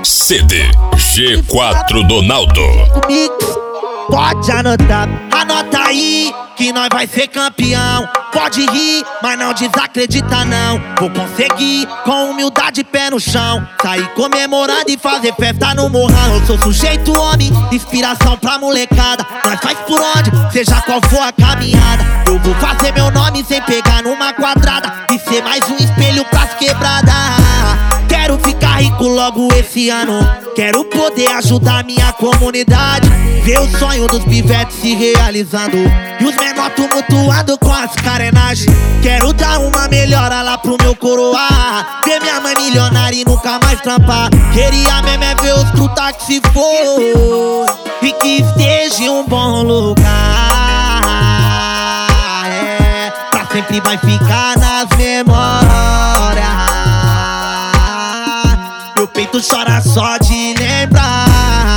CD G4 Donaldo. Pode anotar, anota aí que nós vai ser campeão. Pode rir, mas não desacredita não. Vou conseguir, com humildade, pé no chão. Sair comemorando e fazer festa no morrão. Eu sou sujeito homem, inspiração pra molecada. Nós faz por onde, seja qual for a caminhada. Eu vou fazer meu nome sem pegar numa quadrada e ser mais um espelho pras quebradas. Quero ficar rico logo esse ano. Quero poder ajudar minha comunidade. Ver o sonho dos pivetes se realizando e os menor tumultuando com as carenagens. Quero dar uma melhora lá pro meu coroar. Ver minha mãe milionária e nunca mais trampar. Queria mesmo é ver os truta que se for e que esteja em um bom lugar. Pra sempre vai ficar nas memórias. Meu peito chora só de lembrar,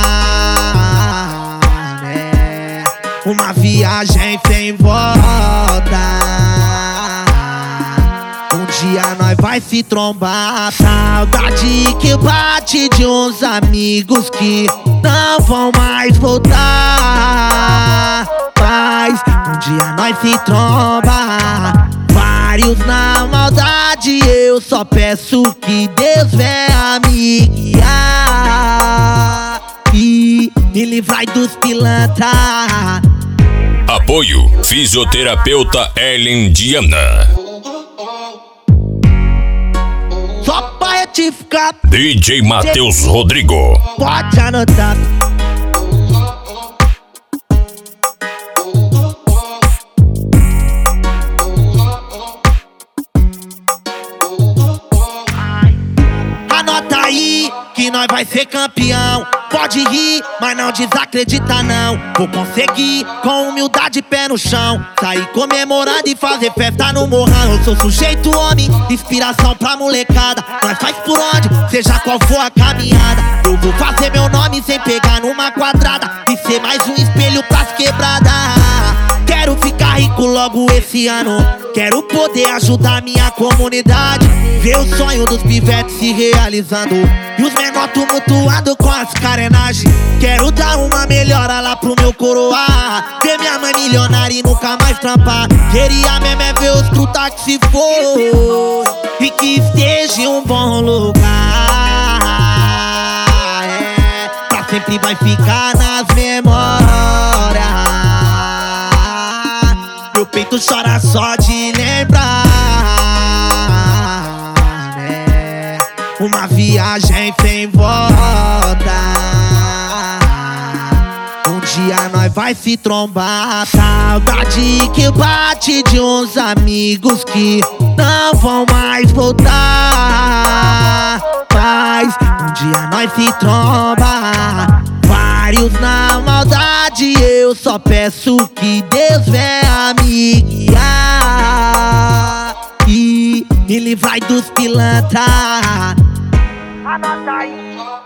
né? Uma viagem sem volta. Um dia nós vai se trombar. Saudade que bate de uns amigos que não vão mais voltar. Mas um dia nós se tromba. Vários na maldade, eu só peço que Deus venha me guiar e me livrar dos pilantras. Apoio fisioterapeuta Ellen Diana. Só pra retificar, DJ Matheus Rodrigo. pode anotar. Anota aí que nós vai ser campeão. Pode rir, mas não desacredita não. Vou conseguir, com humildade, pé no chão. Sair comemorando e fazer festa no morrão. Eu sou sujeito homem, inspiração pra molecada. Nós faz por onde, seja qual for a caminhada. Eu vou fazer meu nome sem pegar numa quadrada e ser mais um espelho pras quebradas. Quero ficar rico logo esse ano. Quero poder ajudar minha comunidade. Ver o sonho dos pivetes se realizando e os menor tumultuando com as carenagens. Quero dar uma melhora lá pro meu coroar. Ver minha mãe milionária e nunca mais trampar. Queria mesmo é ver os truta que se for e que esteja em um bom lugar. Pra sempre vai ficar nas memórias. Meu peito chora só de lembrar, né? Uma viagem sem volta. Um dia nós vai se trombar. Saudade que bate de uns amigos que não vão mais voltar. Mas um dia nós se tromba. Vários na maldade, eu só peço que Deus venha me guiar e me livrar dos pilantras. Anota aí.